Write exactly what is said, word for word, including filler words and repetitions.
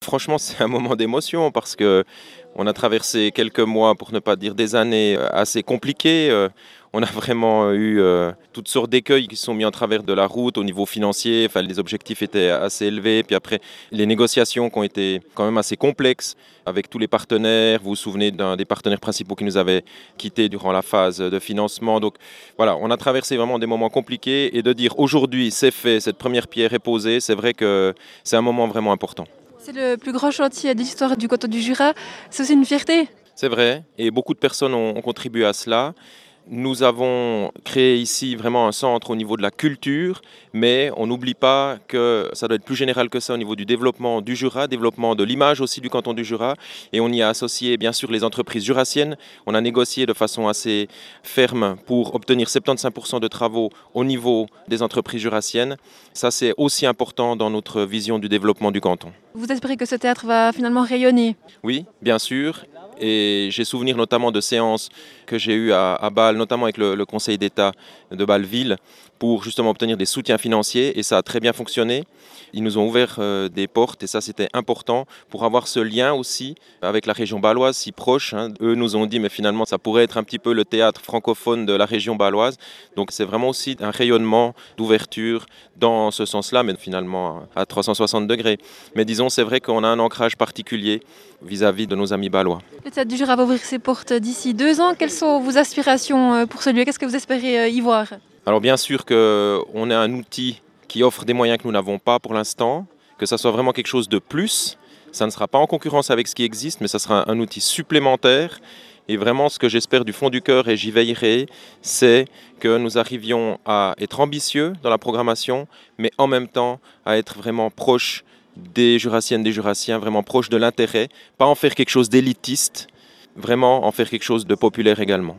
Franchement, c'est un moment d'émotion parce que on a traversé quelques mois, pour ne pas dire des années, euh, assez compliquées. Euh, On a vraiment eu euh, toutes sortes d'écueils qui se sont mis en travers de la route au niveau financier. Enfin, les objectifs étaient assez élevés. Puis après, les négociations qui ont été quand même assez complexes avec tous les partenaires. Vous vous souvenez d'un des partenaires principaux qui nous avait quittés durant la phase de financement. Donc voilà, on a traversé vraiment des moments compliqués. Et de dire aujourd'hui, c'est fait, cette première pierre est posée, c'est vrai que c'est un moment vraiment important. C'est le plus grand chantier de l'histoire du canton du Jura. C'est aussi une fierté. C'est vrai, et beaucoup de personnes ont, ont contribué à cela. Nous avons créé ici vraiment un centre au niveau de la culture, mais on n'oublie pas que ça doit être plus général que ça au niveau du développement du Jura, développement de l'image aussi du canton du Jura. Et on y a associé bien sûr les entreprises jurassiennes. On a négocié de façon assez ferme pour obtenir soixante-quinze pour cent de travaux au niveau des entreprises jurassiennes. Ça, c'est aussi important dans notre vision du développement du canton. Vous espérez que ce théâtre va finalement rayonner. Oui, bien sûr. Et j'ai souvenir notamment de séances que j'ai eues à, à Bâle, notamment avec le, le Conseil d'État de Bâle-Ville, pour justement obtenir des soutiens financiers. Et ça a très bien fonctionné. Ils nous ont ouvert euh, des portes et ça, c'était important pour avoir ce lien aussi avec la région bâloise si proche. Hein. Eux nous ont dit, mais finalement, ça pourrait être un petit peu le théâtre francophone de la région bâloise. Donc c'est vraiment aussi un rayonnement d'ouverture dans ce sens-là, mais finalement à trois cent soixante degrés. Mais disons, c'est vrai qu'on a un ancrage particulier vis-à-vis de nos amis bâlois. Le théâtre du Jura va ouvrir ses portes d'ici deux ans. Quelles sont vos aspirations euh, pour ce lieu? Qu'est-ce que vous espérez euh, y voir? Alors bien sûr qu'on est un outil qui offre des moyens que nous n'avons pas pour l'instant, que ça soit vraiment quelque chose de plus. Ça ne sera pas en concurrence avec ce qui existe, mais ça sera un outil supplémentaire. Et vraiment, ce que j'espère du fond du cœur, et j'y veillerai, c'est que nous arrivions à être ambitieux dans la programmation, mais en même temps à être vraiment proche des Jurassiennes, des Jurassiens, vraiment proche de l'intérêt, pas en faire quelque chose d'élitiste, vraiment en faire quelque chose de populaire également.